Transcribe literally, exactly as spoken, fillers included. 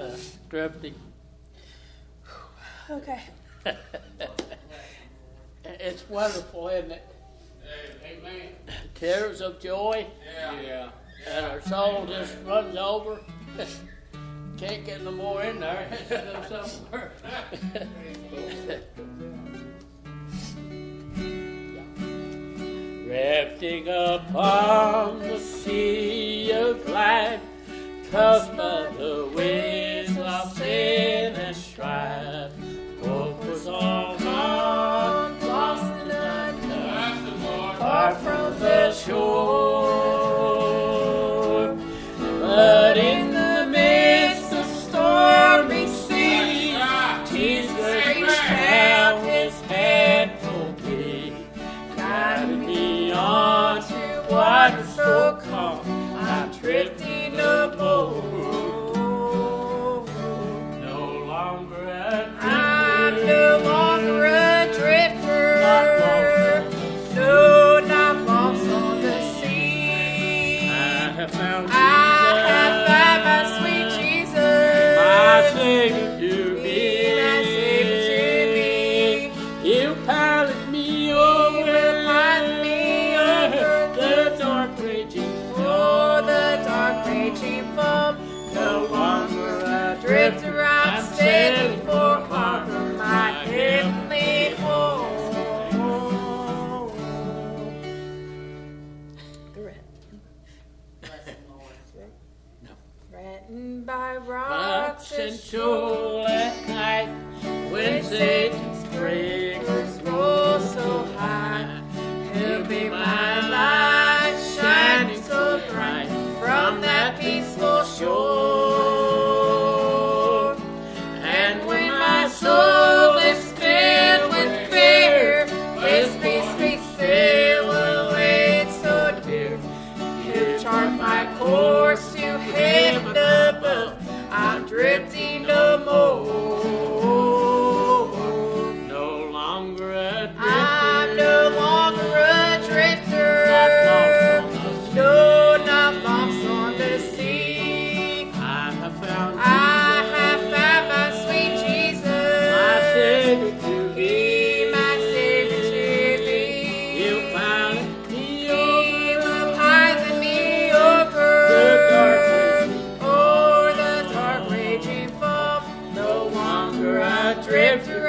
uh, drifting. Okay. It's wonderful, isn't it? Amen. Tears of joy. Yeah. Yeah. And our soul just runs over. Can't get no more in there. Somewhere. Drifting upon the sea of life, tossed by the winds of sin and strife. Hope was all gone, lost and undone, far from the shore. But in the midst of stormy seas, Jesus reached out his hand for me, guided me on to waters so calm. I'm drifting aboard, no longer a drifter. I'm no longer a drifter. No, not lost on the sea. I have found I have found my sweet Jesus. my Savior to be. My Savior to be. You pilot me over, pilot me over the dark raging Oh, the dark raging foam. No longer a drifter, I'm sailing for harbor, my heavenly home. Threatened by rocks and shoal at night, when Satan's breakers roll so high, he'll be my light shining so bright from that peaceful shore. And when my soul is filled with fear, his peace speaks still away so dear. You chart my course to heaven above, I'm drifting no more. No longer a drifter. I'm no longer a drifter. No, not lost on the sea. I have found I have found my sweet Jesus. my Savior to Be be. my Savior to be. You found me He over will pilot me over the dark raging o'er the dark raging foam. no longer a drifter.